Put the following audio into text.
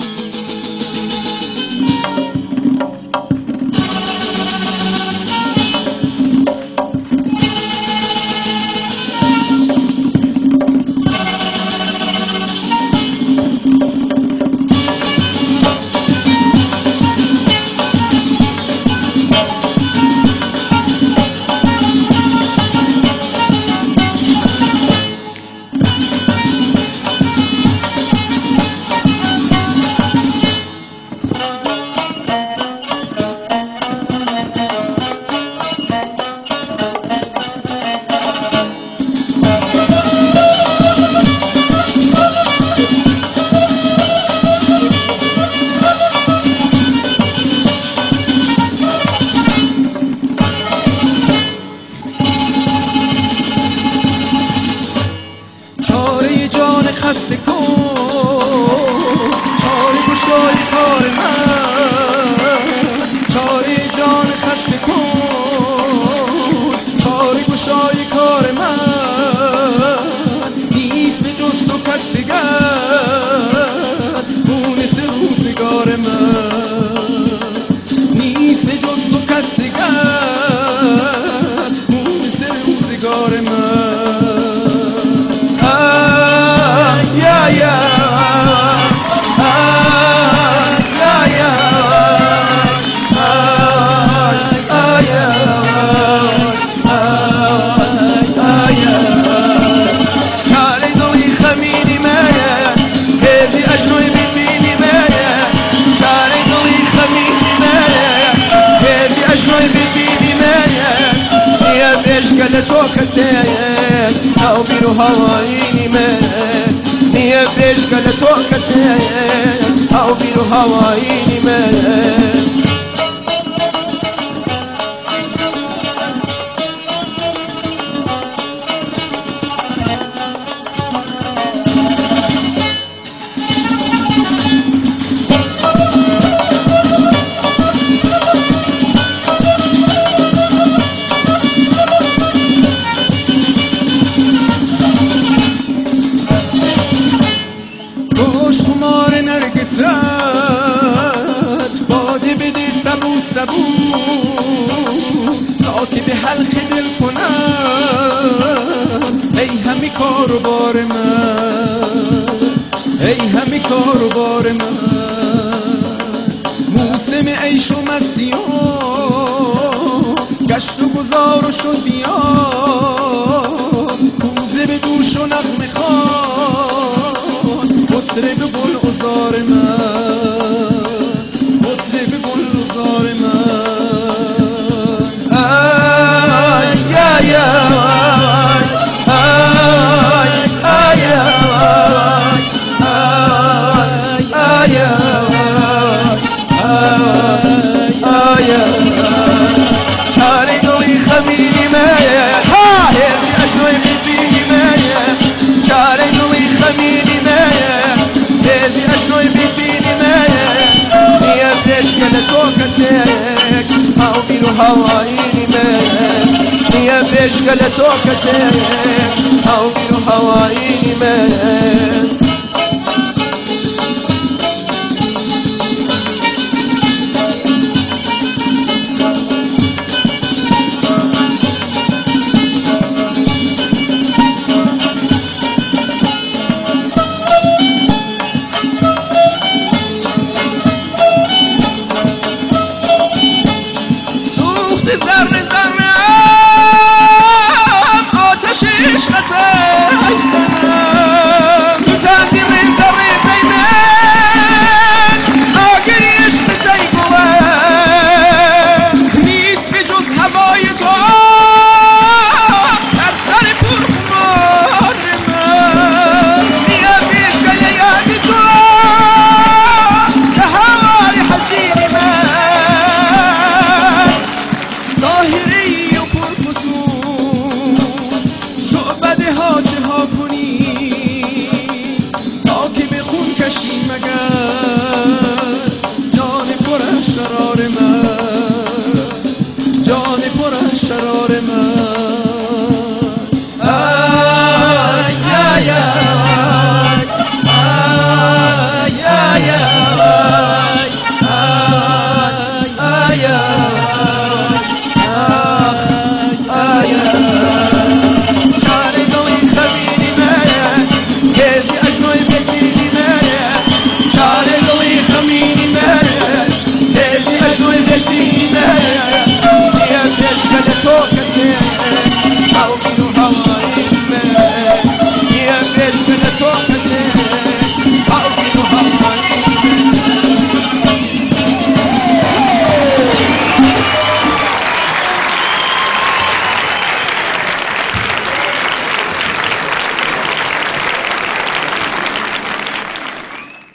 خسته کن چاره گشای کار من، چاره جان خسته کن چاره گشای کار من، نیست به جز تو کس دگر مونس روزگار من، نیست به جز تو کس دگر مونس روزگار من. اشکال تو کسیت او بیرو هوایی من، نیه اشکال تو کسیت او بیرو هوایی من. باده بده سبو سبو تا که به حلق دل کنم، ای همی کار و بار من، ای همی کار و بار من. موسم عیش و مستی گشت و گذار و شد بیا، کوزه به دوش و نغمه خوان مطرب گل عذار من، مطرب گل عذار من. آی آی آی آی آی چاره دلی خمیری من، ها هزی اشنوی بیتینی من، چاره دلی خمیری من، هزی اشنوی بیتینی من. اشکال تو کسیک او بیرو هوایی من، نیه اشکال تو کسیک او بیرو هوایی من. ذره ذره آتش عشقته